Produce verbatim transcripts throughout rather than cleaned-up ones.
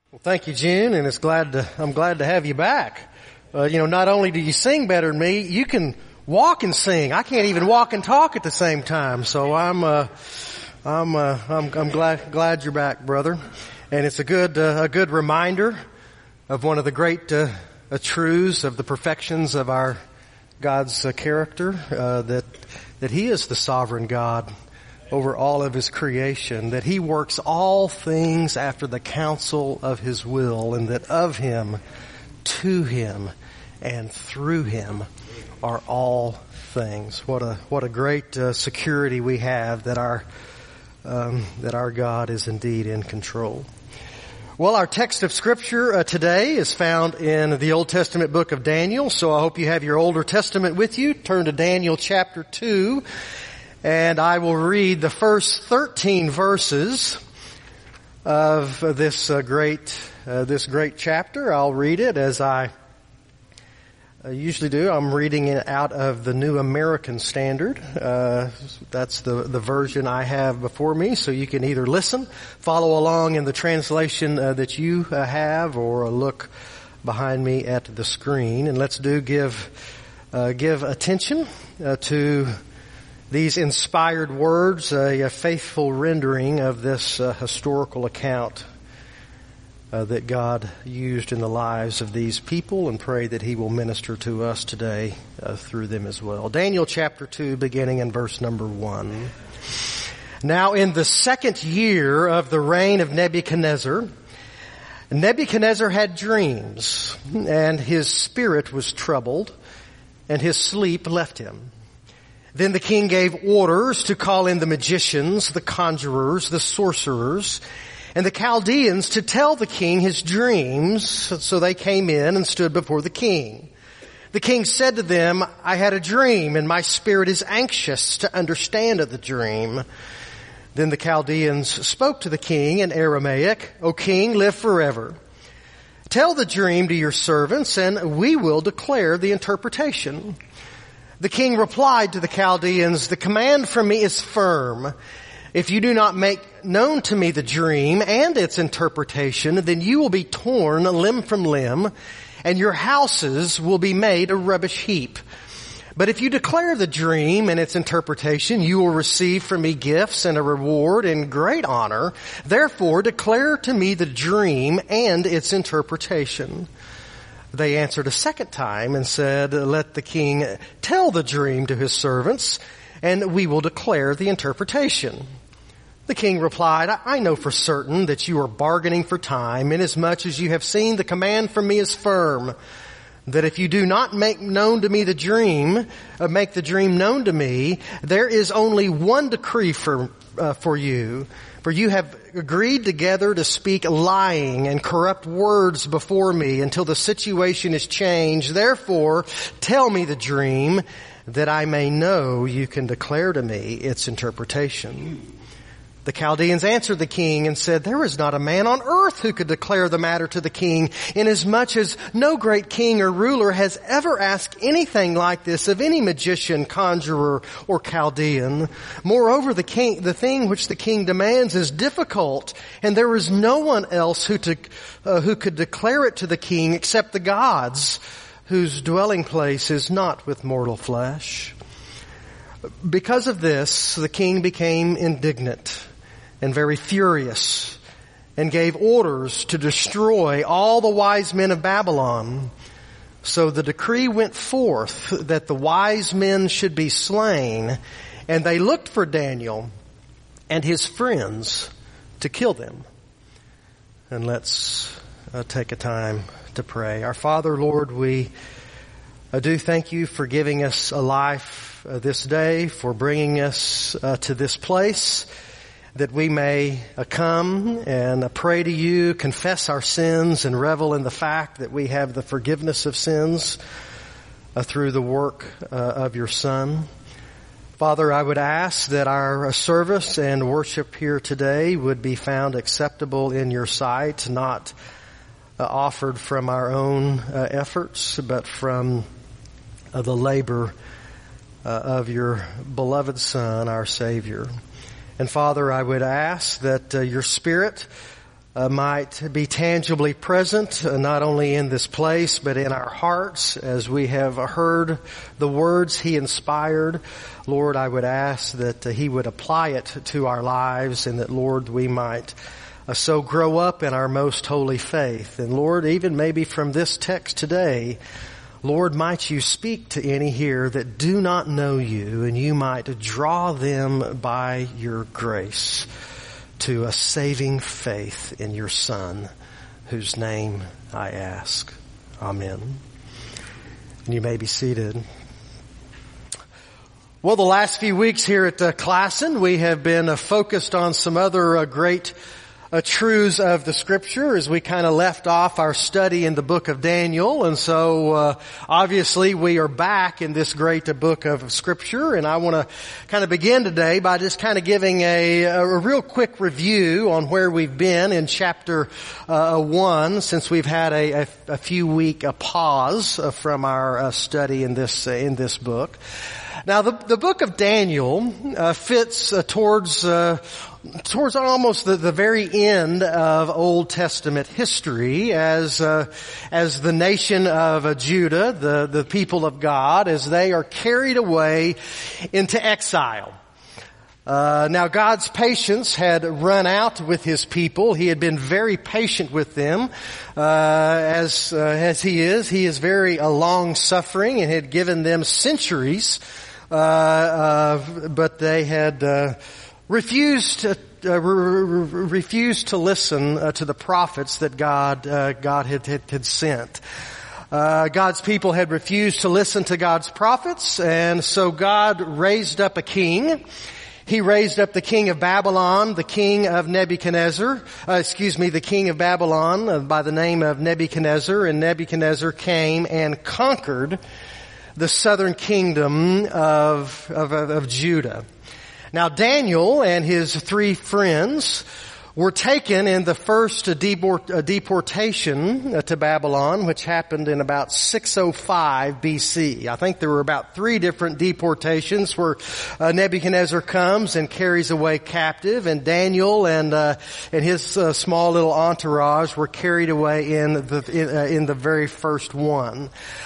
Well, thank you, June, and it's glad to, I'm glad to have you back. Uh, you know, not only do you sing better than me, you can walk and sing. I can't even walk and talk at the same time. So I'm, uh, I'm, uh, I'm, I'm glad, glad you're back, brother. And it's a good, uh, a good reminder of one of the great, uh, uh truths of the perfections of our God's uh, character, uh, that, that He is the sovereign God over all of His creation, that He works all things after the counsel of His will, and that of Him, to Him, and through Him are all things. What a what a great uh, security we have that our um, that our God is indeed in control. Well, our text of Scripture uh, today is found in the Old Testament book of Daniel, so I hope you have your Older Testament with you. Turn to Daniel chapter two. And I will read the first thirteen verses of this uh, great, uh, this great chapter. I'll read it as I uh, usually do. I'm reading it out of the New American Standard. Uh, that's the, the version I have before me. So you can either listen, follow along in the translation uh, that you uh, have, or look behind me at the screen. And let's do give, uh, give attention uh, to these inspired words, a, a faithful rendering of this uh, historical account uh, that God used in the lives of these people, and pray that He will minister to us today uh, through them as well. Daniel chapter two, beginning in verse number one. Now in the second year of the reign of Nebuchadnezzar, Nebuchadnezzar had dreams, and his spirit was troubled, and his sleep left him. Then the king gave orders to call in the magicians, the conjurers, the sorcerers, and the Chaldeans to tell the king his dreams. So they came in and stood before the king. The king said to them, I had a dream, and my spirit is anxious to understand of the dream. Then the Chaldeans spoke to the king in Aramaic, O king, live forever. Tell the dream to your servants, and we will declare the interpretation. The king replied to the Chaldeans, the command from me is firm. If you do not make known to me the dream and its interpretation, then you will be torn limb from limb, and your houses will be made a rubbish heap. But if you declare the dream and its interpretation, you will receive from me gifts and a reward and great honor. Therefore, declare to me the dream and its interpretation. They answered a second time and said, let the king tell the dream to his servants, and we will declare the interpretation. The king replied, I know for certain that you are bargaining for time, inasmuch as you have seen the command from me is firm, that if you do not make known to me the dream, uh, make the dream known to me, there is only one decree for, uh, for you. For you have agreed together to speak lying and corrupt words before me until the situation is changed. Therefore, tell me the dream that I may know you can declare to me its interpretation. The Chaldeans answered the king and said, there is not a man on earth who could declare the matter to the king, inasmuch as no great king or ruler has ever asked anything like this of any magician, conjurer, or Chaldean. Moreover, the king, the thing which the king demands is difficult, and there is no one else who, to, uh, who could declare it to the king except the gods, whose dwelling place is not with mortal flesh. Because of this, the king became indignant and very furious, and gave orders to destroy all the wise men of Babylon. So the decree went forth that the wise men should be slain, and they looked for Daniel and his friends to kill them. And let's uh, take a time to pray. Our Father, Lord, we uh, do thank you for giving us a life uh, this day, for bringing us uh, to this place, that we may uh, come and uh, pray to you, confess our sins, and revel in the fact that we have the forgiveness of sins uh, through the work uh, of your Son. Father, I would ask that our uh, service and worship here today would be found acceptable in your sight, not uh, offered from our own uh, efforts, but from uh, the labor uh, of your beloved Son, our Savior. And Father, I would ask that uh, your Spirit uh, uh, might be tangibly present, uh, not only in this place, but in our hearts as we have heard the words He inspired. Lord, I would ask that uh, He would apply it to our lives, and that, Lord, we might uh, so grow up in our most holy faith. And Lord, even maybe from this text today, Lord, might You speak to any here that do not know You, and You might draw them by Your grace to a saving faith in Your Son, whose name I ask. Amen. And you may be seated. Well, the last few weeks here at uh, Classen, we have been uh, focused on some other uh, great uh, truths of the Scripture as we kind of left off our study in the book of Daniel. And so, uh, obviously we are back in this great uh, book of Scripture. And I want to kind of begin today by just kind of giving a, a real quick review on where we've been in chapter uh, one, since we've had a, a, a few week a pause uh, from our uh, study in this uh, in this book. Now, the, the book of Daniel uh, fits uh, towards uh, towards almost the, the very end of Old Testament history, as uh, as the nation of uh, Judah, the the people of God, as they are carried away into exile. Uh, now, God's patience had run out with His people. He had been very patient with them, uh, as uh, as He is. He is very uh, long-suffering and had given them centuries. Uh, uh, but they had, uh, refused to, uh, re- re- refused to listen uh, to the prophets that God, uh, God had, had, had sent. Uh, God's people had refused to listen to God's prophets, and so God raised up a king. He raised up the king of Babylon, the king of Nebuchadnezzar, uh, excuse me, the king of Babylon uh, by the name of Nebuchadnezzar, and Nebuchadnezzar came and conquered the southern kingdom of, of, of Judah. Now, Daniel and his three friends were taken in the first deportation to Babylon, which happened in about six oh five B C. I think there were about three different deportations where uh, Nebuchadnezzar comes and carries away captive, and Daniel and uh, and his uh, small little entourage were carried away in the in, uh, in the very first one.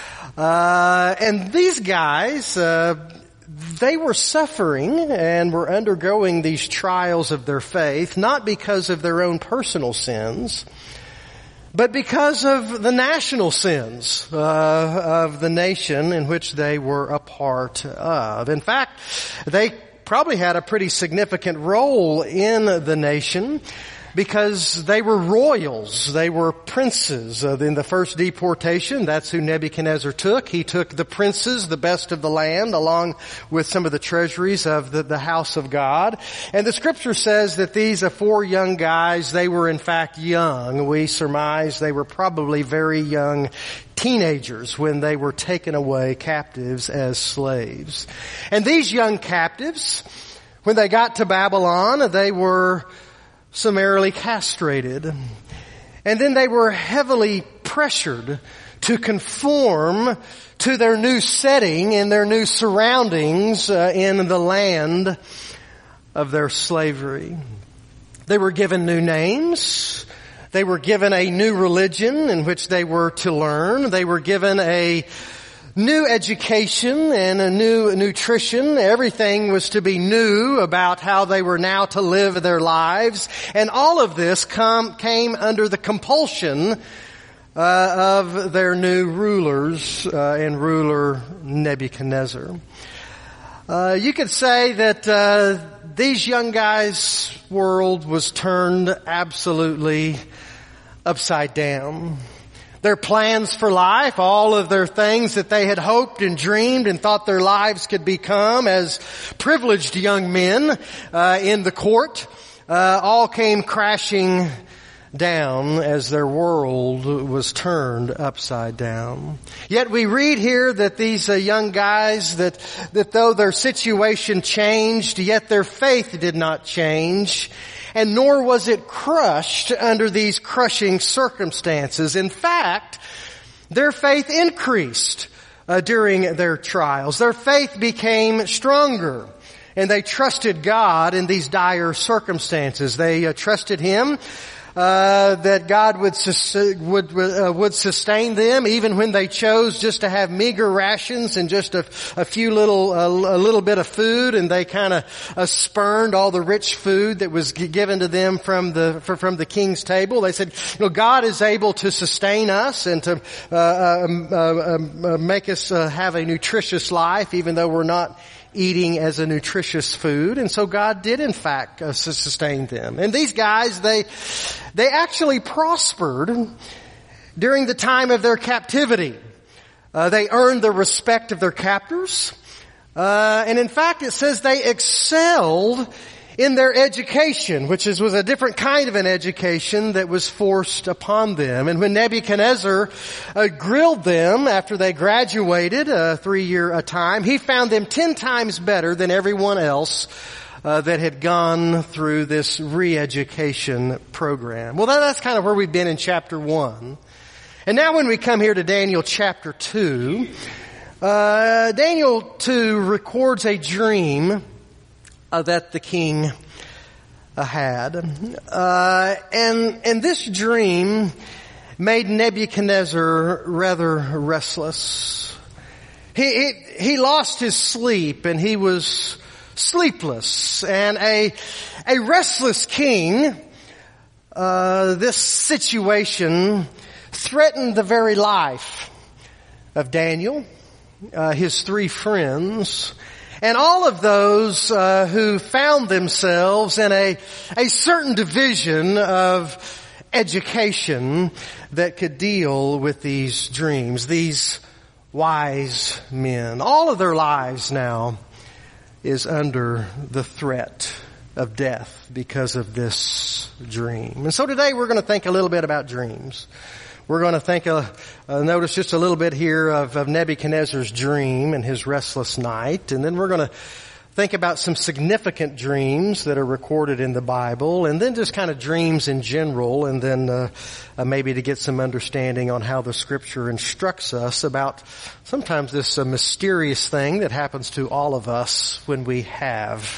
Uh, and these guys, uh, they were suffering and were undergoing these trials of their faith, not because of their own personal sins, but because of the national sins, uh, of the nation in which they were a part of. In fact, they probably had a pretty significant role in the nation, because they were royals, they were princes. Uh, in the first deportation, that's who Nebuchadnezzar took. He took the princes, the best of the land, along with some of the treasuries of the, the house of God. And the Scripture says that these uh, four young guys, they were in fact young. We surmise they were probably very young teenagers when they were taken away captives as slaves. And these young captives, when they got to Babylon, they were summarily castrated. And then they were heavily pressured to conform to their new setting and their new surroundings uh, in the land of their slavery. They were given new names. They were given a new religion in which they were to learn. They were given a new education and a new nutrition. Everything was to be new about how they were now to live their lives. And all of this come, came under the compulsion uh, of their new rulers uh, and ruler Nebuchadnezzar. Uh, you could say that uh, these young guys' world was turned absolutely upside down. Their plans for life, all of their things that they had hoped and dreamed and thought their lives could become as privileged young men uh, in the court, uh, all came crashing down as their world was turned upside down. Yet we read here that these uh, young guys, that that though their situation changed, yet their faith did not change. And nor was it crushed under these crushing circumstances. In fact, their faith increased uh, during their trials. Their faith became stronger, and they trusted God in these dire circumstances. They uh, trusted Him uh, that God would sus- would uh, would sustain them, even when they chose just to have meager rations and just a, a few little uh, a little bit of food, and they kind of uh, spurned all the rich food that was g- given to them from the from the king's table. They said, you know, God is able to sustain us and to uh, uh, uh, uh, make us uh, have a nutritious life, even though we're not eating as a nutritious food. And so God did in fact uh, sustain them. And these guys, they, they actually prospered during the time of their captivity. Uh, they earned the respect of their captors. Uh, and in fact it says they excelled in their education, which is, was a different kind of an education that was forced upon them. And when Nebuchadnezzar uh, grilled them after they graduated a three-year a time, he found them ten times better than everyone else uh, that had gone through this re-education program. Well, that, that's kind of where we've been in chapter one. And now when we come here to Daniel chapter two, uh, Daniel two records a dream Uh, that the king uh, had. Uh, and, and this dream made Nebuchadnezzar rather restless. He, he, he lost his sleep and he was sleepless. And a, a restless king, uh, this situation threatened the very life of Daniel, uh, his three friends, and all of those uh, who found themselves in a, a certain division of education that could deal with these dreams, these wise men. All of their lives now is under the threat of death because of this dream. And so today we're going to think a little bit about dreams. We're going to think, uh, uh, notice just a little bit here of, of Nebuchadnezzar's dream and his restless night. And then we're going to think about some significant dreams that are recorded in the Bible. And then just kind of dreams in general. And then uh, uh, maybe to get some understanding on how the Scripture instructs us about sometimes this uh, mysterious thing that happens to all of us when we have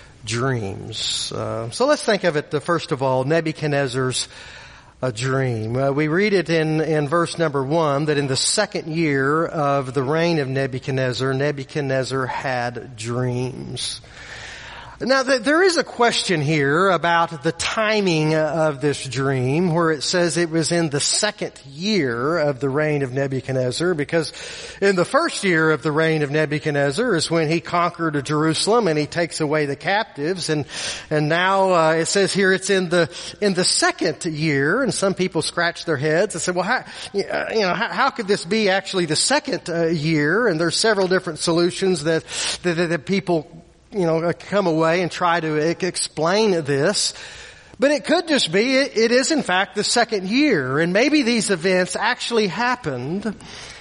dreams. Uh, so let's think of it, uh, first of all, Nebuchadnezzar's a dream. Uh, we read it in, in verse number one that in the second year of the reign of Nebuchadnezzar, Nebuchadnezzar had dreams. Now, th- there is a question here about the timing of this dream, where it says it was in the second year of the reign of Nebuchadnezzar, because in the first year of the reign of Nebuchadnezzar is when he conquered Jerusalem and he takes away the captives, and and now uh, it says here it's in the in the second year, and some people scratch their heads and say, well, how, you know, how, how could this be actually the second uh, year? And there's several different solutions that that, that people you know, come away and try to explain this. But it could just be, it, it is in fact the second year. And maybe these events actually happened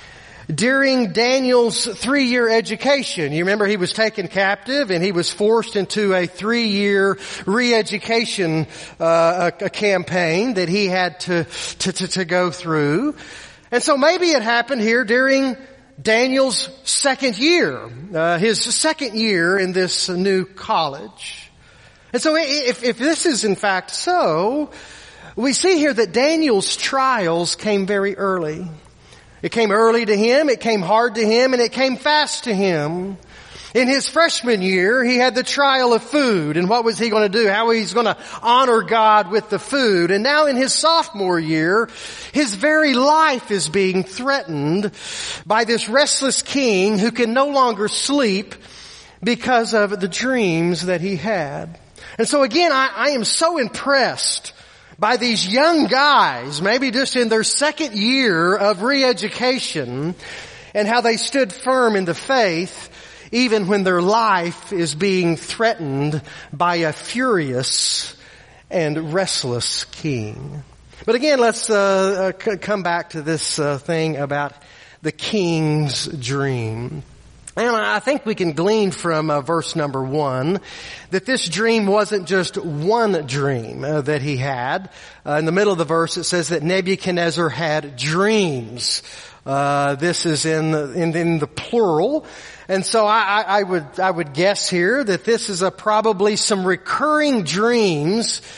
during Daniel's three-year education. You remember he was taken captive and he was forced into a three-year re-education uh, a, a campaign that he had to, to, to, to go through. And so maybe it happened here during Daniel's second year, uh, his second year in this new college. And so if, if this is in fact so, we see here that Daniel's trials came very early. It came early to him, it came hard to him, and it came fast to him. In his freshman year, he had the trial of food, and what was he going to do? How he's going to honor God with the food. And now in his sophomore year, his very life is being threatened by this restless king who can no longer sleep because of the dreams that he had. And so again, I, I am so impressed by these young guys, maybe just in their second year of re-education, and how they stood firm in the faith even when their life is being threatened by a furious and restless king. But again, let's uh, uh, c- come back to this uh, thing about the king's dream. And I think we can glean from uh, verse number one that this dream wasn't just one dream uh, that he had. Uh, in the middle of the verse it says that Nebuchadnezzar had dreams. Uh, this is in the, in, in the plural. And so I, I would, I would guess here that this is a probably some recurring dreams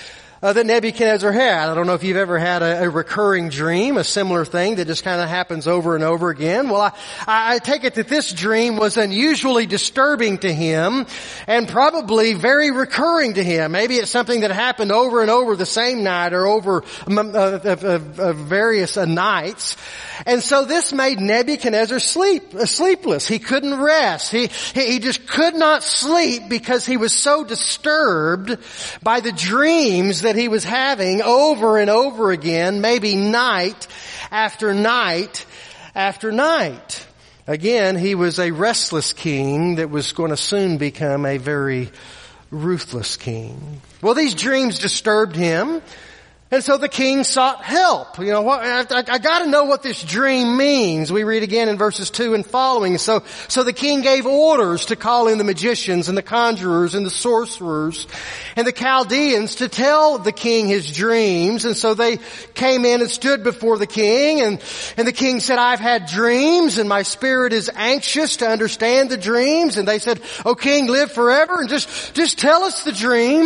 uh, that Nebuchadnezzar had. I don't know if you've ever had a, a recurring dream, a similar thing that just kind of happens over and over again. Well, I, I take it that this dream was unusually disturbing to him and probably very recurring to him. Maybe it's something that happened over and over the same night or over uh, uh, uh, uh, various uh, nights. And so this made Nebuchadnezzar sleep, uh, sleepless. He couldn't rest. He, he, he just could not sleep because he was so disturbed by the dreams that he was having over and over again, maybe night after night after night. Again, he was a restless king that was going to soon become a very ruthless king. Well, these dreams disturbed him. And so the king sought help. You know, what, I, I, I got to know what this dream means. We read again in verses two and following. So, so the king gave orders to call in the magicians and the conjurers and the sorcerers and the Chaldeans to tell the king his dreams. And so they came in and stood before the king, and, and the king said, "I've had dreams and my spirit is anxious to understand the dreams." And they said, "O king, live forever and just, just tell us the dream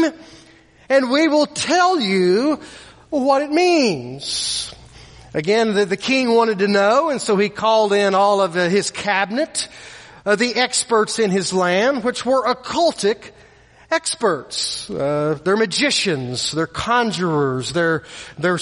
and we will tell you what it means." Again, the, the king wanted to know, and so he called in all of uh, his cabinet, uh, the experts in his land, which were occultic experts. Uh, they're magicians, they're conjurers, they're, they're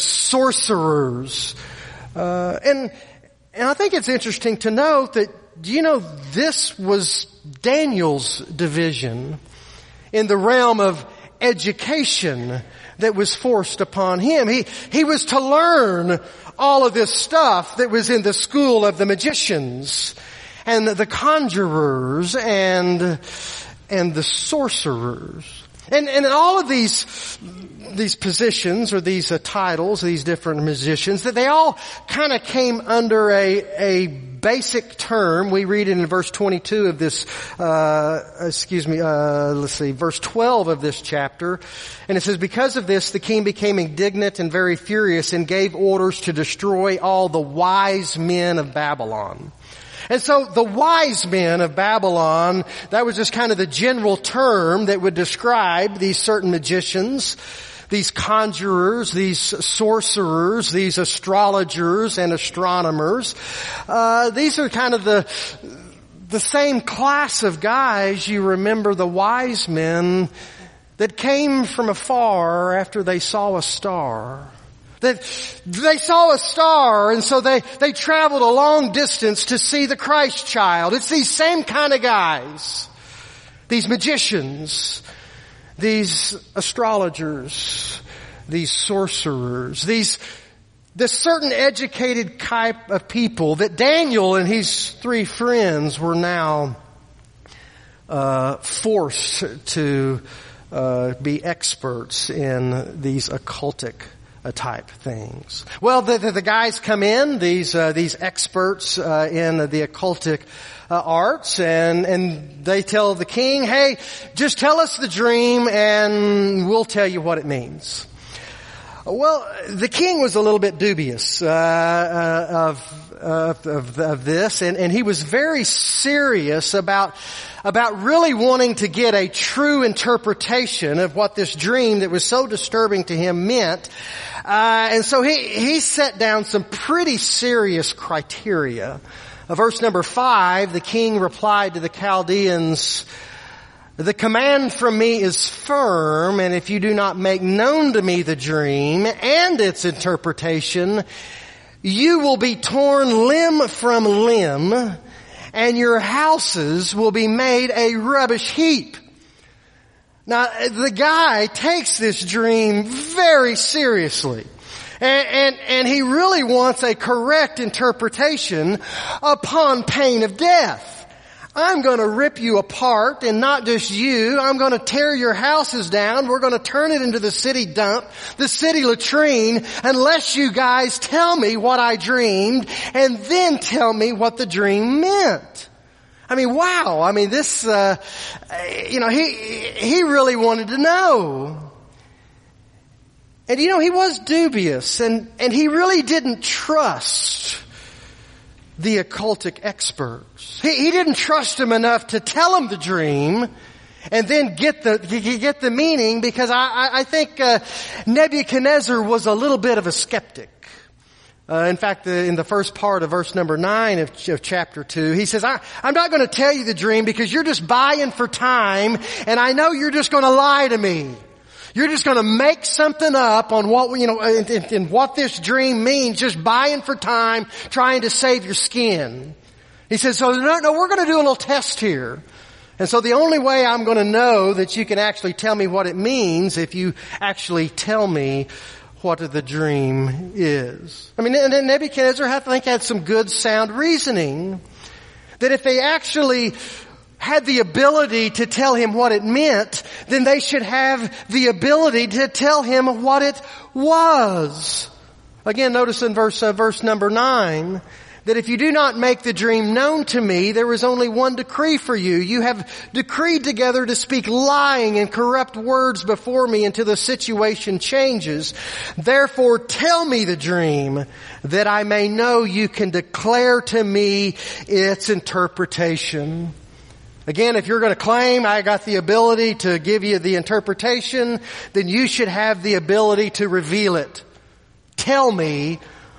sorcerers. Uh, and, and I think it's interesting to note that, you know, this was Daniel's division in the realm of education that was forced upon him. He, he was to learn all of this stuff that was in the school of the magicians and the, the conjurers and, and the sorcerers. And, and all of these, these positions or these uh, titles, these different musicians, that they all kind of came under a, a basic term. We read it in verse twenty-two of this, uh, excuse me, uh, let's see, verse twelve of this chapter. And it says, "Because of this, the king became indignant and very furious and gave orders to destroy all the wise men of Babylon." And so the wise men of Babylon, that was just kind of the general term that would describe these certain magicians, these conjurers, these sorcerers, these astrologers and astronomers. Uh, these are kind of the, the same class of guys. You remember the wise men that came from afar after they saw a star. That they saw a star, and so they, they traveled a long distance to see the Christ child. It's these same kind of guys. These magicians, these astrologers, these sorcerers, these, this certain educated type of people that Daniel and his three friends were now, uh, forced to, uh, be experts in these occultic Uh, type things. Well, the, the, the guys come in, these uh, these experts uh, in the occultic uh, arts, and and they tell the king, "Hey, just tell us the dream, and we'll tell you what it means." Well, the king was a little bit dubious uh, uh, of, uh, of of this, and and he was very serious about. about really wanting to get a true interpretation of what this dream that was so disturbing to him meant. Uh, and so he, he set down some pretty serious criteria. Uh, verse number five, the king replied to the Chaldeans, "The command from me is firm, and if you do not make known to me the dream and its interpretation, you will be torn limb from limb, and your houses will be made a rubbish heap." Now, the guy takes this dream very seriously. And, and, and he really wants a correct interpretation upon pain of death. I'm going to rip you apart, and not just you. I'm going to tear your houses down. We're going to turn it into the city dump, the city latrine, unless you guys tell me what I dreamed and then tell me what the dream meant. I mean, wow. I mean, this, uh, you know, he, he really wanted to know. And you know, he was dubious, and, and he really didn't trust the occultic experts. He, he didn't trust them enough to tell him the dream and then get the get the meaning, because I, I think uh, Nebuchadnezzar was a little bit of a skeptic. Uh, in fact, the, in the first part of verse number nine of, of chapter two, he says, I, I'm not going to tell you the dream because you're just buying for time, and I know you're just going to lie to me. You're just going to make something up on what, you know, and, and, and what this dream means, just buying for time, trying to save your skin. He says, so no, no, we're going to do a little test here. And so the only way I'm going to know that you can actually tell me what it means if you actually tell me what the dream is. I mean, Nebuchadnezzar, I think, had some good, sound reasoning that if they actually had the ability to tell him what it meant, then they should have the ability to tell him what it was. Again, notice in verse uh, verse number nine, that if you do not make the dream known to me, there is only one decree for you. You have decreed together to speak lying and corrupt words before me until the situation changes. Therefore, tell me the dream, that I may know you can declare to me its interpretation. Again, if you're going to claim I got the ability to give you the interpretation, then you should have the ability to reveal it. Tell me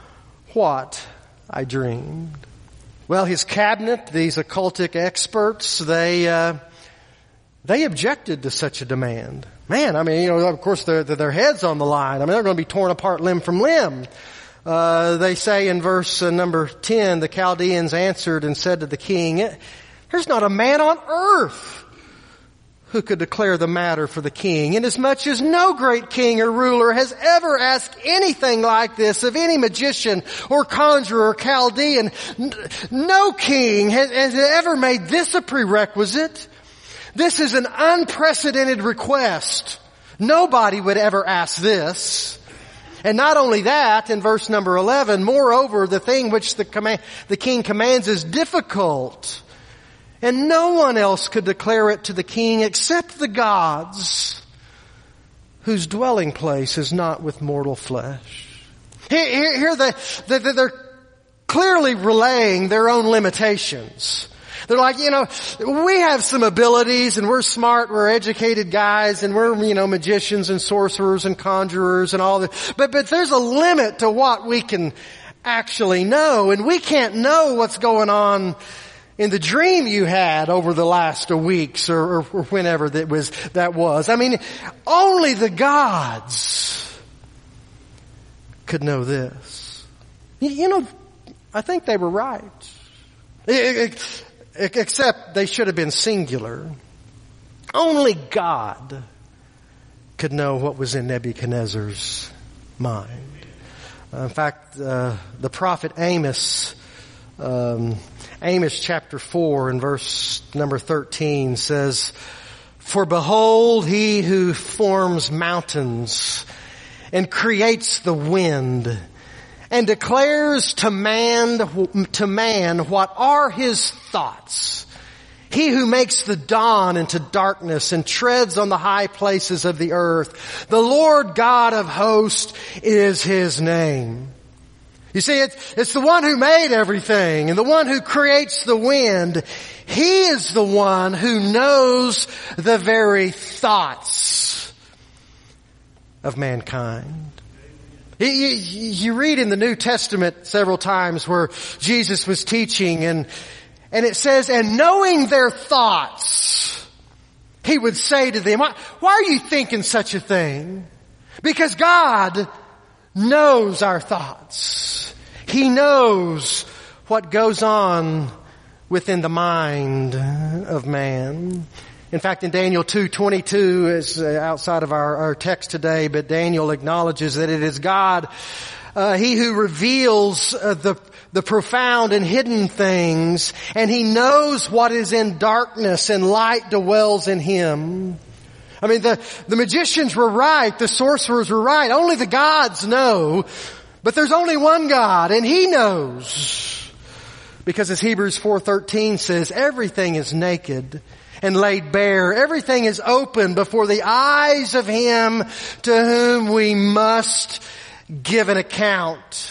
what I dreamed. Well, his cabinet, these occultic experts, they uh, they objected to such a demand. Man, I mean, you know, of course, their their heads on the line. I mean, they're going to be torn apart limb from limb. Uh, they say in verse uh, number ten, the Chaldeans answered and said to the king, "There's not a man on earth who could declare the matter for the king, inasmuch as no great king or ruler has ever asked anything like this of any magician or conjurer or Chaldean. No king has, has ever made this a prerequisite. This is an unprecedented request. Nobody would ever ask this." And not only that, in verse number eleven, moreover, the thing which the command, the king commands is difficult, and no one else could declare it to the king except the gods, whose dwelling place is not with mortal flesh. Here, here, here they, they, they're clearly relaying their own limitations. They're like, you know, we have some abilities and we're smart, we're educated guys, and we're, you know, magicians and sorcerers and conjurers and all that. But, but there's a limit to what we can actually know, and we can't know what's going on in the dream you had over the last weeks or, or, or whenever that was, that was. I mean, only the gods could know this. You, you know, I think they were right. Except they should have been singular. Only God could know what was in Nebuchadnezzar's mind. Uh, in fact, uh, the prophet Amos, um, Amos chapter four and verse number thirteen says, "For behold, he who forms mountains and creates the wind and declares to man, to man what are his thoughts. He who makes the dawn into darkness and treads on the high places of the earth. The Lord God of hosts is his name." You see, it's, it's the one who made everything and the one who creates the wind. He is the one who knows the very thoughts of mankind. You, you read in the New Testament several times where Jesus was teaching, and and it says, and knowing their thoughts, he would say to them, why, why are you thinking such a thing? Because God knows our thoughts. He knows what goes on within the mind of man. In fact, in Daniel two twenty-two, is outside of our, our text today, but Daniel acknowledges that it is God, uh, he who reveals uh, the the profound and hidden things, and he knows what is in darkness, and light dwells in him. I mean, the, the magicians were right, the sorcerers were right. Only the gods know, but there's only one God, and he knows. Because as Hebrews four thirteen says, everything is naked and laid bare. Everything is open before the eyes of him to whom we must give an account.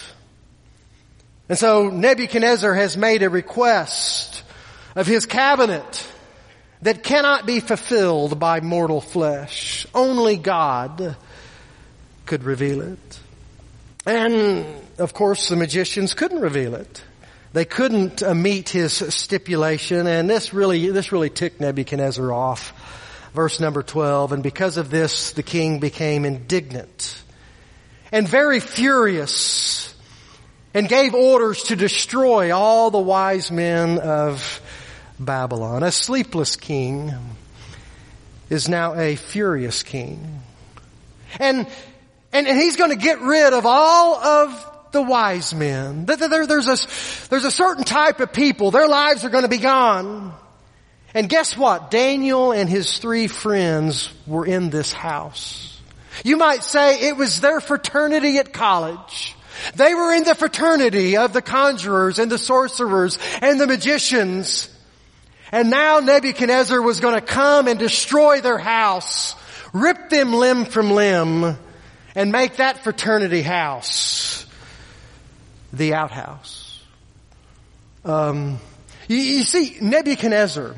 And so Nebuchadnezzar has made a request of his cabinet that cannot be fulfilled by mortal flesh. Only God could reveal it. And, of course, the magicians couldn't reveal it. They couldn't uh, meet his stipulation, and this really, this really ticked Nebuchadnezzar off. Verse number twelve, and because of this, the king became indignant and very furious and gave orders to destroy all the wise men of Babylon. A sleepless king is now a furious king. And, and, and he's going to get rid of all of the wise men. There, there's a, there's a certain type of people. Their lives are going to be gone. And guess what? Daniel and his three friends were in this house. You might say it was their fraternity at college. They were in the fraternity of the conjurers and the sorcerers and the magicians. And now Nebuchadnezzar was going to come and destroy their house, rip them limb from limb, and make that fraternity house the outhouse. Um, you, you see, Nebuchadnezzar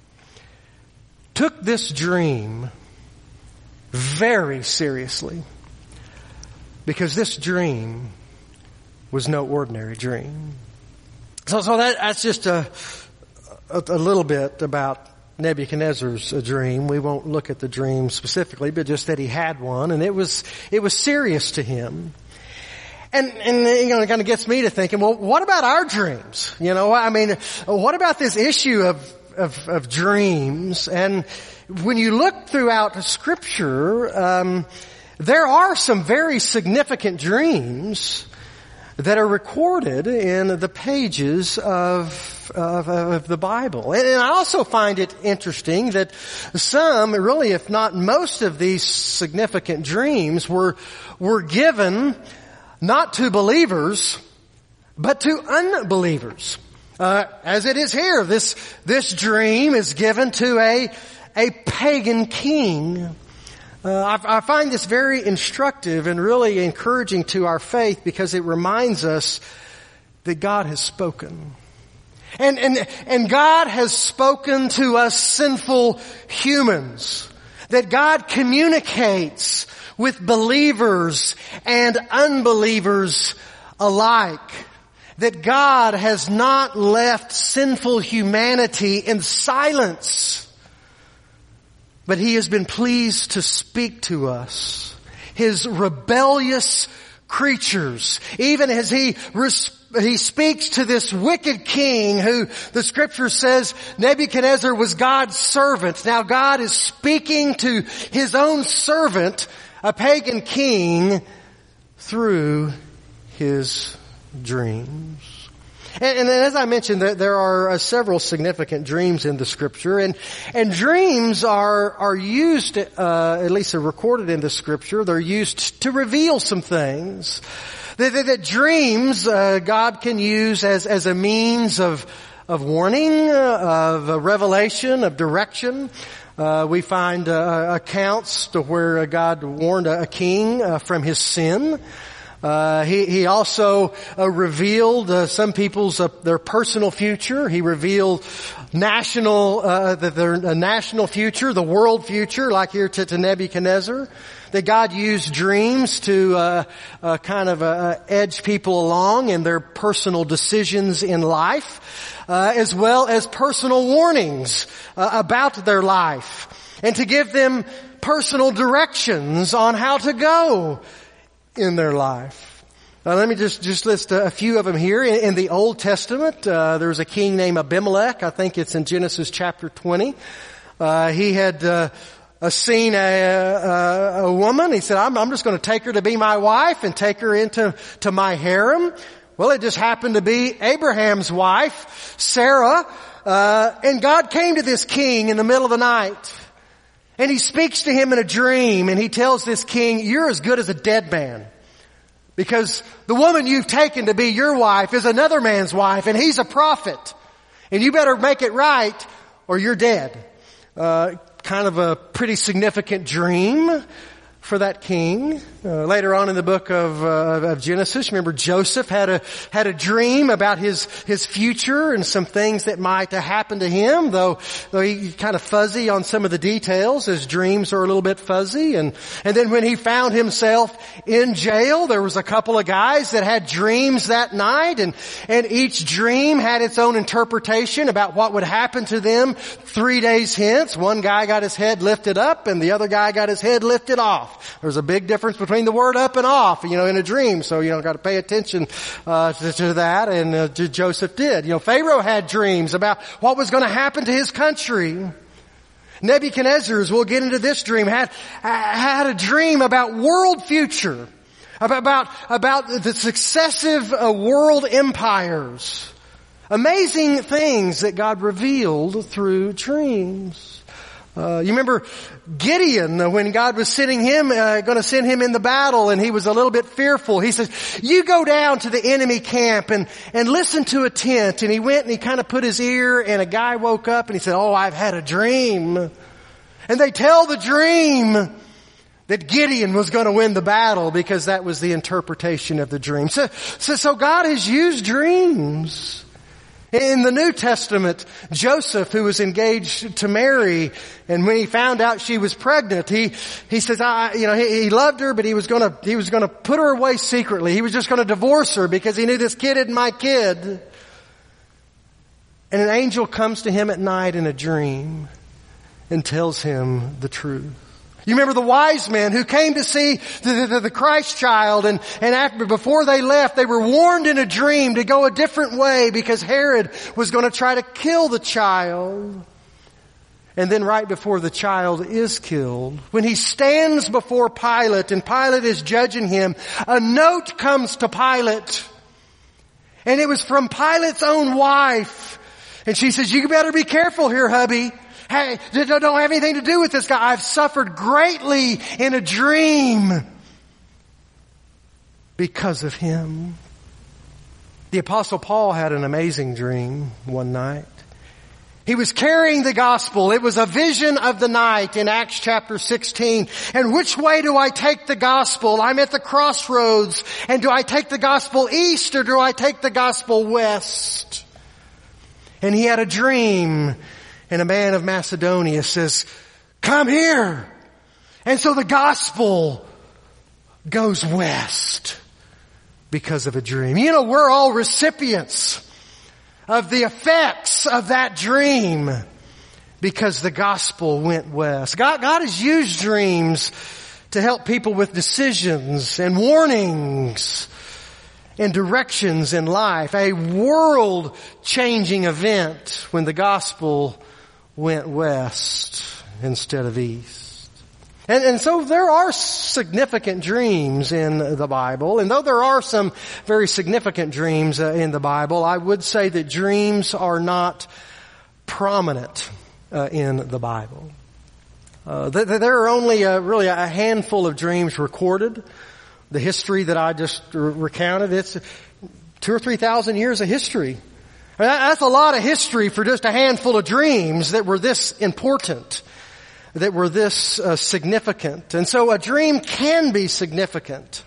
took this dream very seriously, because this dream was no ordinary dream. So, so that, that's just a, a, a little bit about Nebuchadnezzar's dream. We won't look at the dream specifically, but just that he had one, and it was it was serious to him. And, and, you know, it kind of gets me to thinking, well, what about our dreams? You know, I mean, what about this issue of, of, of dreams? And when you look throughout Scripture, um, there are some very significant dreams that are recorded in the pages of, of, of the Bible. And, and I also find it interesting that some, really, if not most of these significant dreams were, were given not to believers, but to unbelievers. Uh, as it is here, this, this dream is given to a, a pagan king. Uh, I, I find this very instructive and really encouraging to our faith, because it reminds us that God has spoken. And, and, and God has spoken to us sinful humans. That God communicates with believers and unbelievers alike. That God has not left sinful humanity in silence, but He has been pleased to speak to us, His rebellious creatures, even as He res- He speaks to this wicked king who the Scripture says Nebuchadnezzar was God's servant. Now God is speaking to His own servant, a pagan king, through his dreams. And, and as I mentioned, there, there are uh, several significant dreams in the Scripture, and and dreams are are used, uh, at least they're recorded in the Scripture. They're used to reveal some things. That, that, that dreams uh, God can use as as a means of of warning, uh, of uh, revelation, of direction. Uh, we find uh, accounts to where God warned a, a king uh, from his sin. Uh, he, he also uh, revealed uh, some people's uh, their personal future. He revealed national, uh, the, their uh, national future, the world future, like here to, to Nebuchadnezzar. That God used dreams to uh, uh, kind of uh, edge people along in their personal decisions in life, uh, as well as personal warnings uh, about their life, and to give them personal directions on how to go in their life. Now, let me just just list a few of them here. In, in the Old Testament, uh, there was a king named Abimelech. I think it's in Genesis chapter twenty. Uh, he had uh, uh, seen a, a, a woman. He said, I'm, I'm just going to take her to be my wife and take her into to my harem. Well, it just happened to be Abraham's wife, Sarah. Uh, and God came to this king in the middle of the night. And He speaks to him in a dream, and He tells this king, you're as good as a dead man. Because the woman you've taken to be your wife is another man's wife, and he's a prophet. And you better make it right, or you're dead. Uh, kind of a pretty significant dream. for that king. Uh, later on in the book of, uh, of Genesis, remember Joseph had a had a dream about his his future and some things that might happen to him. Though though he's kind of fuzzy on some of the details, his dreams are a little bit fuzzy. And and then when he found himself in jail, there was a couple of guys that had dreams that night, and and each dream had its own interpretation about what would happen to them three days hence. One guy got his head lifted up, and the other guy got his head lifted off. There's a big difference between the word up and off, you know, in a dream. So, you know, got to pay attention, uh, to, to that. And, uh, Joseph did. You know, Pharaoh had dreams about what was going to happen to his country. Nebuchadnezzar, as we'll get into this dream, had, had a dream about world future. About, about, about the successive uh, world empires. Amazing things that God revealed through dreams. Uh, you remember Gideon, uh, when God was sending him, uh, going to send him in the battle, and he was a little bit fearful. He says, you go down to the enemy camp and, and listen to a tent. And he went and he kind of put his ear, and a guy woke up and he said, oh, I've had a dream. And they tell the dream that Gideon was going to win the battle because that was the interpretation of the dream. So, so, so God has used dreams. In the New Testament, Joseph, who was engaged to Mary, and when he found out she was pregnant, he, he says, I, you know, he, he loved her, but he was gonna, he was gonna put her away secretly. He was just gonna divorce her because he knew this kid isn't my kid. And an angel comes to him at night in a dream and tells him the truth. You remember the wise men who came to see the, the, the Christ child, and, and after, before they left, they were warned in a dream to go a different way because Herod was going to try to kill the child. And then right before the child is killed, when he stands before Pilate and Pilate is judging him, a note comes to Pilate. And it was from Pilate's own wife. And she says, you better be careful here, hubby. Hey, don't have anything to do with this guy. I've suffered greatly in a dream because of him. The Apostle Paul had an amazing dream one night. He was carrying the gospel. It was a vision of the night in Acts chapter sixteen. And which way do I take the gospel? I'm at the crossroads. And do I take the gospel east or do I take the gospel west? And he had a dream. And a man of Macedonia says, come here. And so the gospel goes west because of a dream. You know, we're all recipients of the effects of that dream because the gospel went west. God, God has used dreams to help people with decisions and warnings and directions in life. A world-changing event when the gospel went west instead of east. And, and so there are significant dreams in the Bible. And though there are some very significant dreams uh, in the Bible, I would say that dreams are not prominent uh, in the Bible. Uh, th- there are only uh, really a handful of dreams recorded. The history that I just re- recounted, it's two or three thousand years of history. That's a lot of history for just a handful of dreams that were this important, that were this uh, significant. And so a dream can be significant,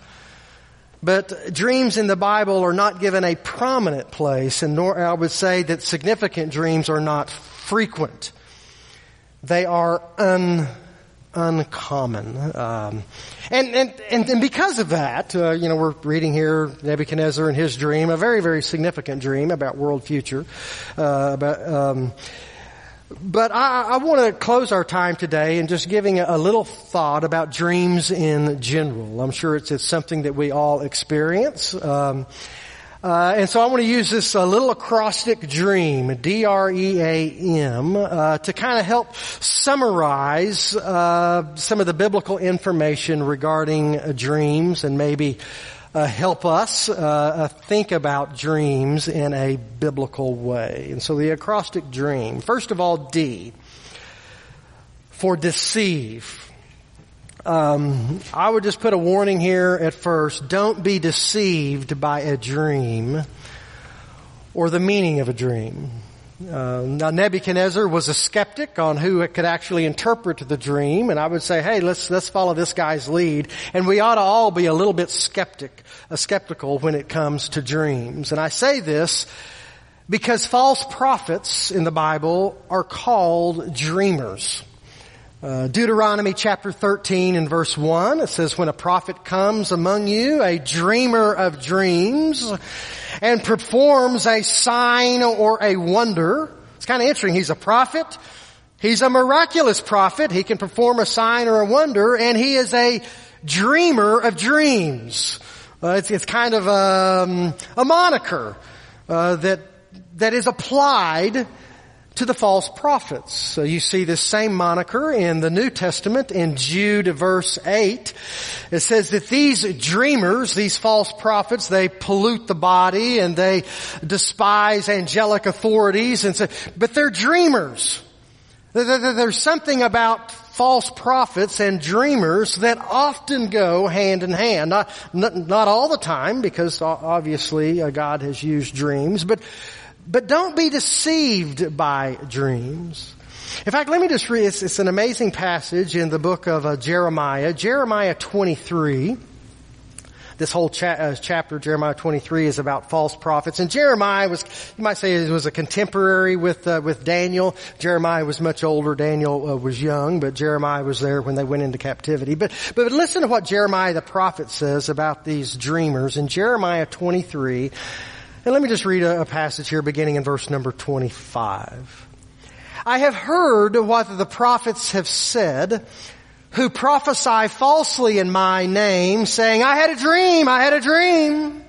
but dreams in the Bible are not given a prominent place, and nor I would say that significant dreams are not frequent. They are un uncommon. Um, and, and, and, and because of that, uh, you know, we're reading here Nebuchadnezzar and his dream, a very, very significant dream about world future. Uh, about, um, but I, I want to close our time today and just giving a, a little thought about dreams in general. I'm sure it's, it's something that we all experience. Um, Uh, and so I want to use this uh, little acrostic dream, D R E A M, uh, to kind of help summarize uh, some of the biblical information regarding uh, dreams and maybe uh, help us uh, uh, think about dreams in a biblical way. And so the acrostic dream, first of all, D, for deceive. Um, I would just put a warning here at first. Don't be deceived by a dream or the meaning of a dream. Uh, now Nebuchadnezzar was a skeptic on who could actually interpret the dream, and I would say, hey, let's let's follow this guy's lead, and we ought to all be a little bit skeptic, uh, skeptical when it comes to dreams. And I say this because false prophets in the Bible are called dreamers. Uh, Deuteronomy chapter thirteen and verse one, it says, when a prophet comes among you, a dreamer of dreams, and performs a sign or a wonder. It's kind of interesting. He's a prophet. He's a miraculous prophet. He can perform a sign or a wonder, and he is a dreamer of dreams. Uh, it's, it's kind of um, a moniker uh, that that is applied to the false prophets. So you see this same moniker in the New Testament in Jude verse eight. It says that these dreamers, these false prophets, they pollute the body and they despise angelic authorities, and so, but they're dreamers. There's something about false prophets and dreamers that often go hand in hand. Not, not, not all the time, because obviously God has used dreams, but But don't be deceived by dreams. In fact, let me just read, it's, it's an amazing passage in the book of uh, Jeremiah, Jeremiah twenty-three. This whole cha- uh, chapter, Jeremiah twenty-three, is about false prophets. And Jeremiah was, you might say, it was a contemporary with uh, with Daniel. Jeremiah was much older. Daniel uh, was young, but Jeremiah was there when they went into captivity. But but listen to what Jeremiah the prophet says about these dreamers in Jeremiah twenty-three. And let me just read a, a passage here beginning in verse number twenty-five. I have heard what the prophets have said, who prophesy falsely in my name, saying, I had a dream, I had a dream.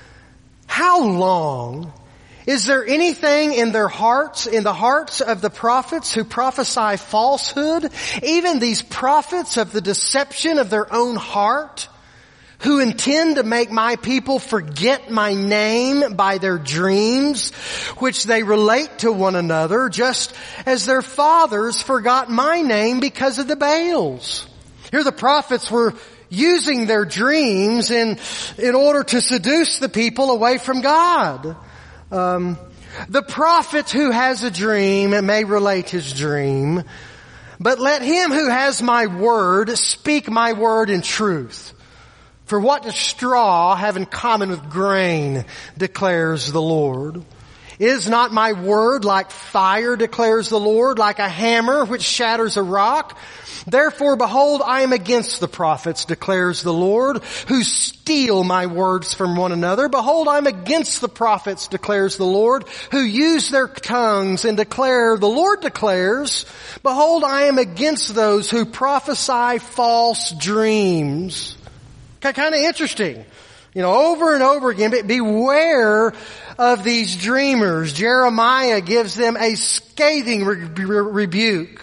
How long? Is there anything in their hearts, in the hearts of the prophets who prophesy falsehood, even these prophets of the deception of their own heart, who intend to make my people forget my name by their dreams, which they relate to one another, just as their fathers forgot my name because of the Baals. Here the prophets were using their dreams in, in order to seduce the people away from God. Um, the prophet who has a dream may relate his dream, but let him who has my word speak my word in truth. For what does straw have in common with grain, declares the Lord? Is not my word like fire, declares the Lord, like a hammer which shatters a rock? Therefore, behold, I am against the prophets, declares the Lord, who steal my words from one another. Behold, I am against the prophets, declares the Lord, who use their tongues and declare, the Lord declares, behold, I am against those who prophesy false dreams. Kind of interesting. You know, over and over again, beware of these dreamers. Jeremiah gives them a scathing re- re- rebuke.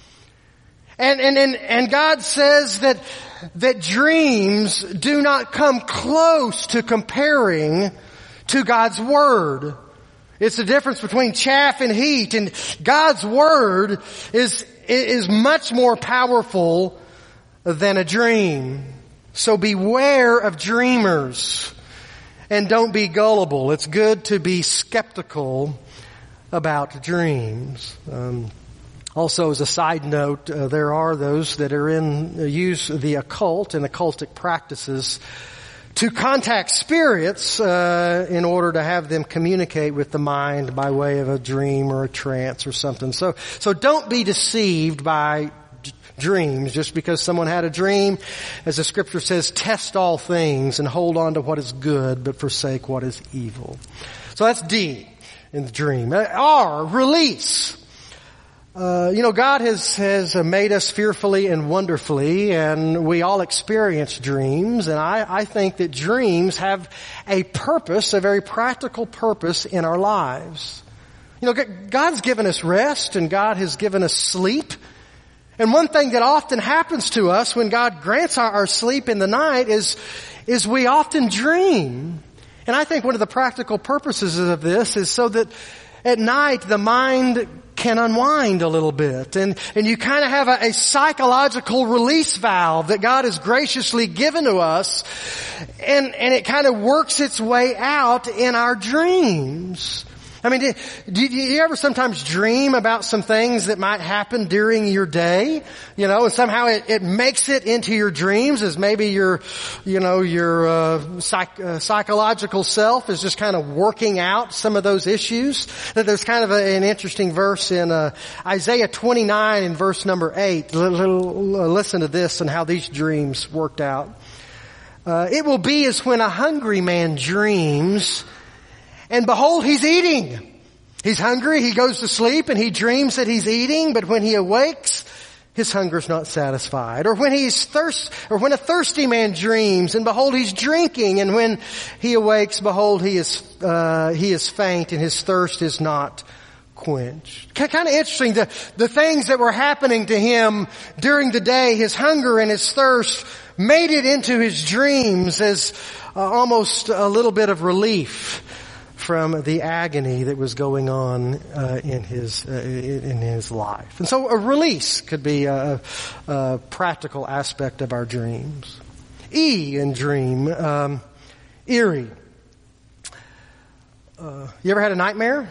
And, and, and, and God says that, that dreams do not come close to comparing to God's Word. It's the difference between chaff and heat, and God's Word is, is much more powerful than a dream. So beware of dreamers and don't be gullible. It's good to be skeptical about dreams. Um, also, as a side note, uh, there are those that are in uh, use the occult and occultic practices to contact spirits uh, in order to have them communicate with the mind by way of a dream or a trance or something. So, so don't be deceived by dreams. Just because someone had a dream, as the scripture says, test all things and hold on to what is good, but forsake what is evil. So that's D in the dream. R, release. Uh, you know, God has, has made us fearfully and wonderfully, and we all experience dreams, and I, I think that dreams have a purpose, a very practical purpose in our lives. You know, God's given us rest, and God has given us sleep. And one thing that often happens to us when God grants our, our sleep in the night is, is we often dream. And I think one of the practical purposes of this is so that at night the mind can unwind a little bit. And, and you kind of have a, a psychological release valve that God has graciously given to us. And, and it kind of works its way out in our dreams. I mean, do, do you ever sometimes dream about some things that might happen during your day? You know, and somehow it, it makes it into your dreams as maybe your, you know, your uh, psych, uh, psychological self is just kind of working out some of those issues. There's kind of a, an interesting verse in uh, Isaiah twenty-nine in verse number eight. L- l- listen to this and how these dreams worked out. Uh, it will be as when a hungry man dreams, and behold, he's eating. He's hungry, he goes to sleep, and he dreams that he's eating, but when he awakes, his hunger's not satisfied. Or when he's thirst, or when a thirsty man dreams, and behold, he's drinking, and when he awakes, behold, he is, uh, he is faint, and his thirst is not quenched. Kind of interesting, the, the things that were happening to him during the day, his hunger and his thirst made it into his dreams as uh, almost a little bit of relief from the agony that was going on uh, in his uh, in his life. And so a release could be a, a practical aspect of our dreams. E in dream, um, eerie. Uh, you ever had a nightmare?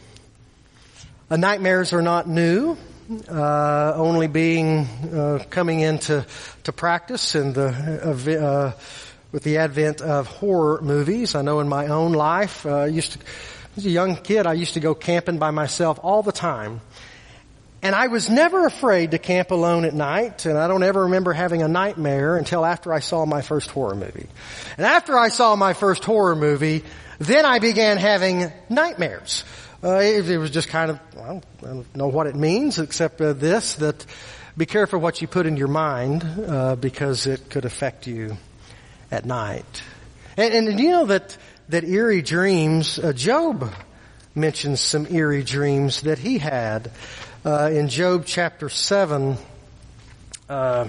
Uh, nightmares are not new. Uh, only being uh, coming into to practice in the uh, with the advent of horror movies. I know in my own life, uh, I used to, as a young kid, I used to go camping by myself all the time, and I was never afraid to camp alone at night. And I don't ever remember having a nightmare until after I saw my first horror movie. And after I saw my first horror movie, then I began having nightmares. Uh, it, it was just kind of, well, I don't know what it means except uh, this, that be careful what you put in your mind, uh, because it could affect you at night. And, and you know that, that eerie dreams, uh, Job mentions some eerie dreams that he had. Uh, in Job chapter seven, uh,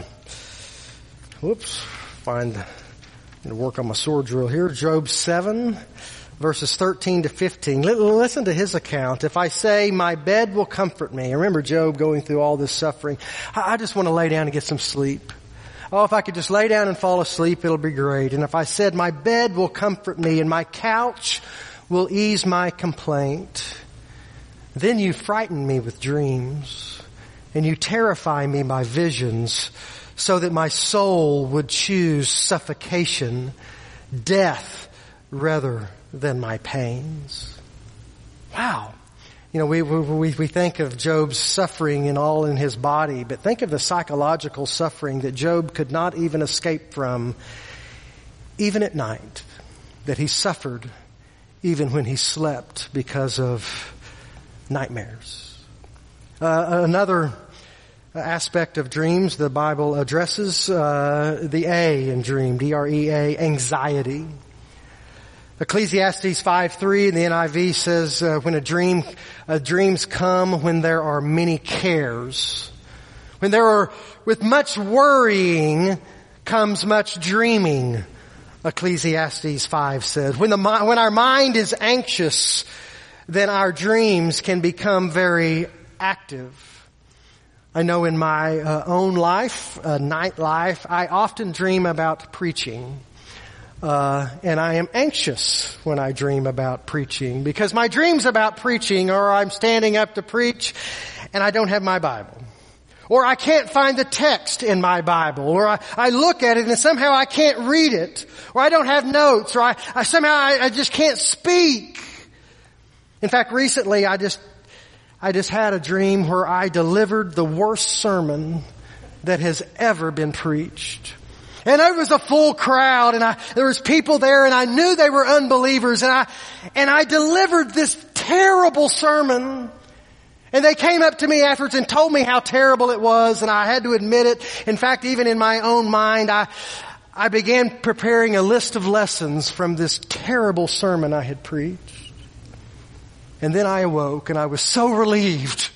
whoops, find, I'm going to work on my sword drill here. Job seven. Verses thirteen to fifteen. Listen to his account. If I say my bed will comfort me. Remember Job going through all this suffering. I just want to lay down and get some sleep. Oh, if I could just lay down and fall asleep, it'll be great. And if I said my bed will comfort me and my couch will ease my complaint, then you frighten me with dreams and you terrify me by visions so that my soul would choose suffocation, death rather than my pains. Wow. You know, we, we, we think of Job's suffering and all in his body, but think of the psychological suffering that Job could not even escape from, even at night, that he suffered even when he slept because of nightmares. Uh, another aspect of dreams the Bible addresses, uh, the A in dream, D R E A, anxiety. Ecclesiastes five three in the N I V says, uh, when a dream, uh, dreams come when there are many cares. When there are, with much worrying comes much dreaming, Ecclesiastes five says. When the, when our mind is anxious, then our dreams can become very active. I know in my uh, own life, uh, night life, I often dream about preaching. Uh, and I am anxious when I dream about preaching because my dreams about preaching are I'm standing up to preach and I don't have my Bible. Or I can't find the text in my Bible. Or I, I look at it and somehow I can't read it. Or I don't have notes. Or I, I somehow I, I just can't speak. In fact, recently I just, I just had a dream where I delivered the worst sermon that has ever been preached. And there was a full crowd and I, there was people there and I knew they were unbelievers and I, and I delivered this terrible sermon. And they came up to me afterwards and told me how terrible it was and I had to admit it. In fact, even in my own mind, I, I began preparing a list of lessons from this terrible sermon I had preached. And then I awoke and I was so relieved.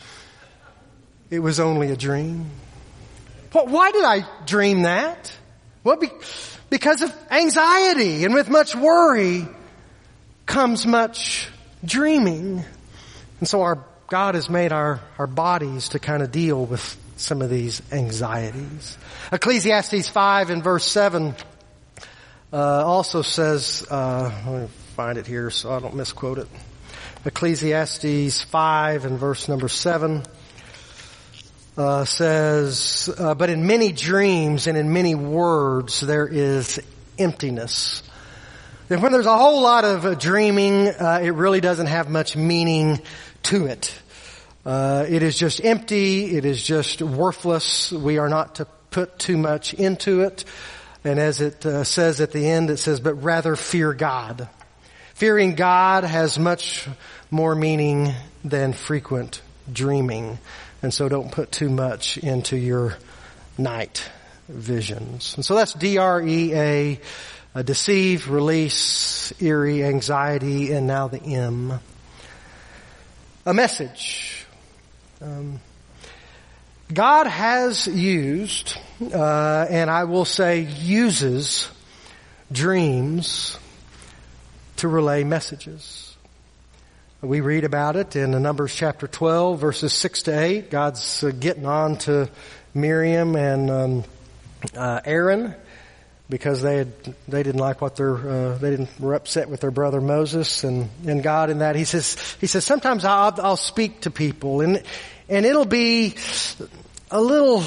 It was only a dream. Well, why did I dream that? Well, because of anxiety, and with much worry comes much dreaming. And so our God has made our, our bodies to kind of deal with some of these anxieties. Ecclesiastes five and verse seven uh, also says, uh, let me find it here so I don't misquote it. Ecclesiastes five and verse number seven uh, says, uh, but in many dreams and in many words there is emptiness. And when there's a whole lot of uh, dreaming, uh, it really doesn't have much meaning to it. Uh, it is just empty. It is just worthless. We are not to put too much into it. And as it uh, says at the end, it says, but rather fear God. Fearing God has much more meaning than frequent dreaming. And so don't put too much into your night visions. And so that's D R E A, uh, deceive, release, eerie, anxiety, and now the M. A message. Um, God has used, uh, and I will say uses, dreams to relay messages. We read about it in Numbers chapter twelve, verses six to eight. God's uh, getting on to Miriam and um, uh, Aaron because they had, they didn't like what their uh, they didn't were upset with their brother Moses and and God in that he says he says sometimes I'll I'll speak to people and and it'll be a little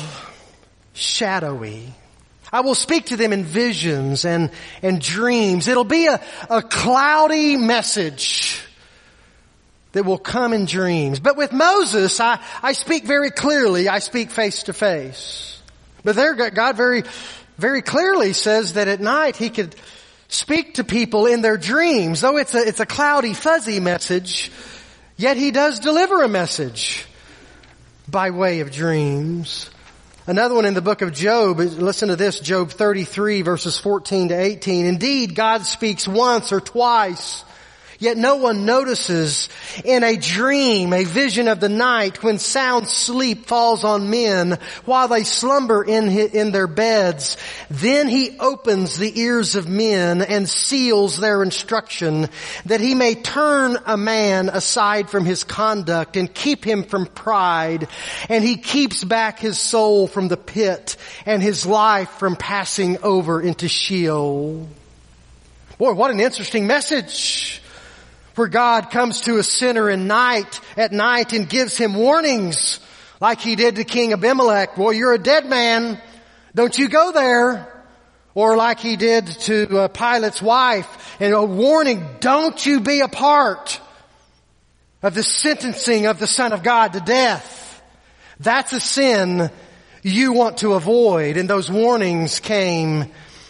shadowy. I will speak to them in visions and and dreams. It'll be a a cloudy message that will come in dreams. But with Moses, I I speak very clearly. I speak face to face. But there God very very clearly says that at night he could speak to people in their dreams. Though it's a, it's a cloudy, fuzzy message, yet he does deliver a message by way of dreams. Another one in the book of Job, listen to this, Job thirty-three verses fourteen to eighteen. Indeed, God speaks once or twice, yet no one notices. In a dream, a vision of the night, when sound sleep falls on men while they slumber in in their beds, then he opens the ears of men and seals their instruction, that he may turn a man aside from his conduct and keep him from pride. And he keeps back his soul from the pit and his life from passing over into Sheol. Boy, what an interesting message. Where God comes to a sinner in night, at night and gives him warnings like he did to King Abimelech. Boy, you're a dead man. Don't you go there. Or like he did to uh, Pilate's wife, and a warning, don't you be a part of the sentencing of the Son of God to death. That's a sin you want to avoid. And those warnings came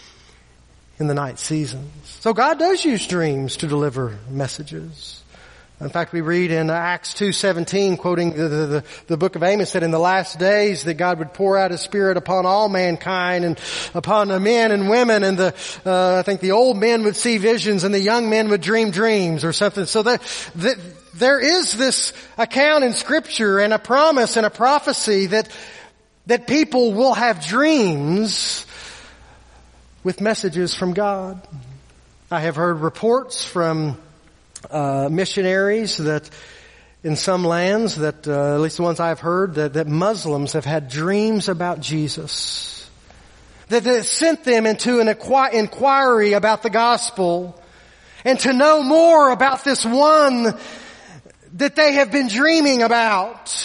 in the night seasons. So God does use dreams to deliver messages. In fact, we read in Acts two seventeen, quoting the, the, the book of Amos, that in the last days that God would pour out His Spirit upon all mankind and upon the men and women, and the uh, I think the old men would see visions and the young men would dream dreams or something. So that, that there is this account in Scripture and a promise and a prophecy that that people will have dreams with messages from God. I have heard reports from uh, missionaries that in some lands, that uh, at least the ones I've heard, that, that Muslims have had dreams about Jesus. That, that sent them into an inqu- inquiry about the gospel and to know more about this one that they have been dreaming about.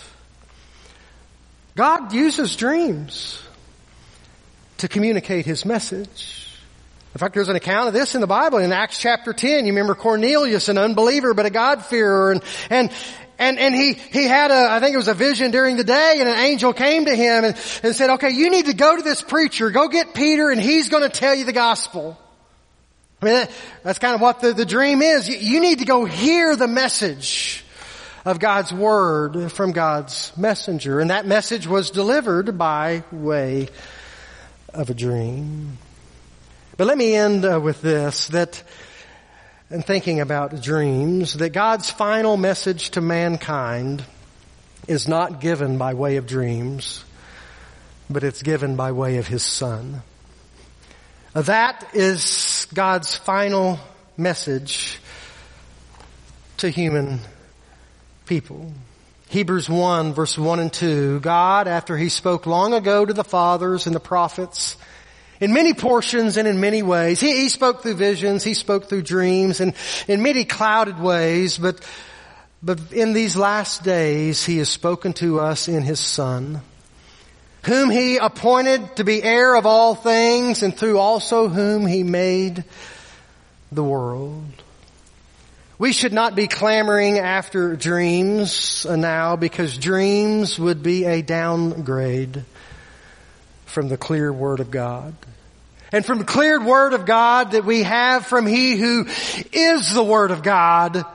God uses dreams to communicate His message. In fact, there's an account of this in the Bible in Acts chapter ten. You remember Cornelius, an unbeliever but a God-fearer, and and and and he he had a I think it was a vision during the day, and an angel came to him and, and said, "Okay, you need to go to this preacher. Go get Peter, and he's going to tell you the gospel." I mean, that, that's kind of what the, the dream is. You, you need to go hear the message of God's word from God's messenger, and that message was delivered by way of a dream. But let me end uh, with this, that, and thinking about dreams, that God's final message to mankind is not given by way of dreams, but it's given by way of His Son. That is God's final message to human people. Hebrews one, verse one and two, God, after He spoke long ago to the fathers and the prophets In many portions and in many ways. He, he spoke through visions, He spoke through dreams, and in many clouded ways, but, but in these last days He has spoken to us in His Son, whom He appointed to be heir of all things, and through also whom He made the world. We should not be clamoring after dreams now, because dreams would be a downgrade from the clear Word of God. And from the clear Word of God that we have from He who is the Word of God,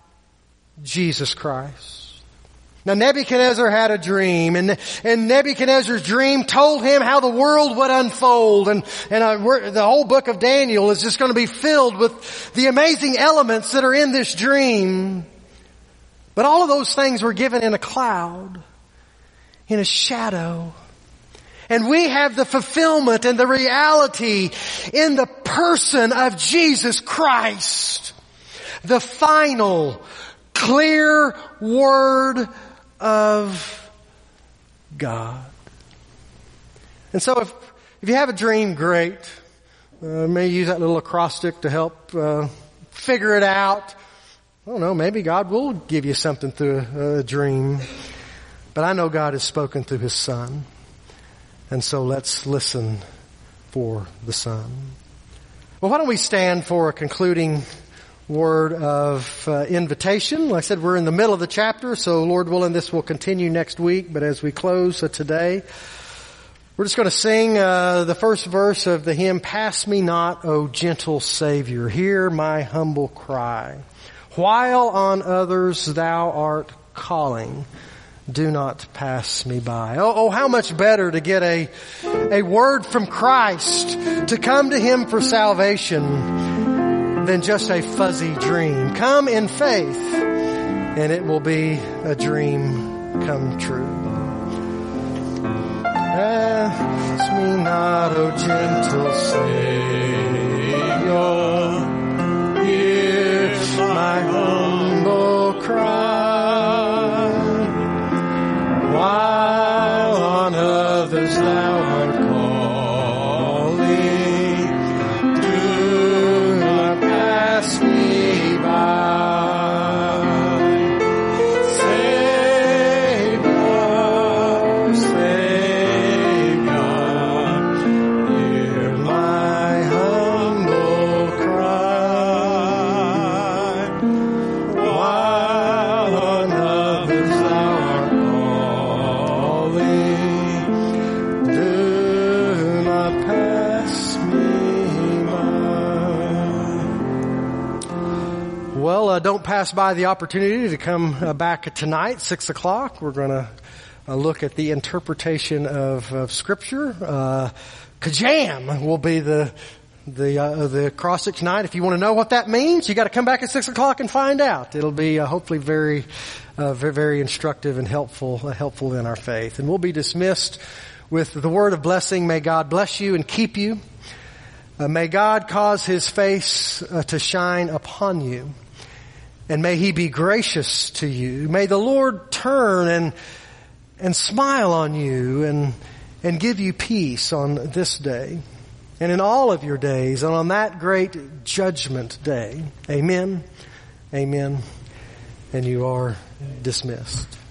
Jesus Christ. Now Nebuchadnezzar had a dream, and, and Nebuchadnezzar's dream told him how the world would unfold, and, and uh, we're, the whole book of Daniel is just going to be filled with the amazing elements that are in this dream. But all of those things were given in a cloud, in a shadow. And we have the fulfillment and the reality in the person of Jesus Christ, the final, clear Word of God. And so if, if you have a dream, great. Uh, maybe use that little acrostic to help uh, figure it out. I don't know, maybe God will give you something through a, a dream. But I know God has spoken through His Son. And so let's listen for the Son. Well, why don't we stand for a concluding word of uh, invitation. Like I said, we're in the middle of the chapter, so Lord willing, this will continue next week. But as we close uh, today, we're just going to sing uh, the first verse of the hymn, Pass Me Not, O Gentle Savior, Hear My Humble Cry. While on others Thou art calling, do not pass me by. Oh, oh, how much better to get a, a word from Christ, to come to Him for salvation, than just a fuzzy dream. Come in faith, and it will be a dream come true. Pass me not, O gentle Savior, hear my humble cry. While on others Thou art calling, do not pass me by. Savior, Savior, hear my humble cry. While on others Thou art calling, do not pass me by. Well, uh, don't pass by the opportunity to come uh, back tonight, six o'clock. We're going to uh, look at the interpretation of, of Scripture. Uh, Kajam will be the the uh, the acrostic tonight. If you want to know what that means, you got to come back at six o'clock and find out. It'll be uh, hopefully very, uh, very, very instructive and helpful, uh, helpful in our faith. And we'll be dismissed with the word of blessing. May God bless you and keep you. Uh, may God cause His face uh, to shine upon you. And may He be gracious to you. May the Lord turn and and smile on you and and give you peace on this day and in all of your days and on that great judgment day. Amen. Amen. And you are dismissed.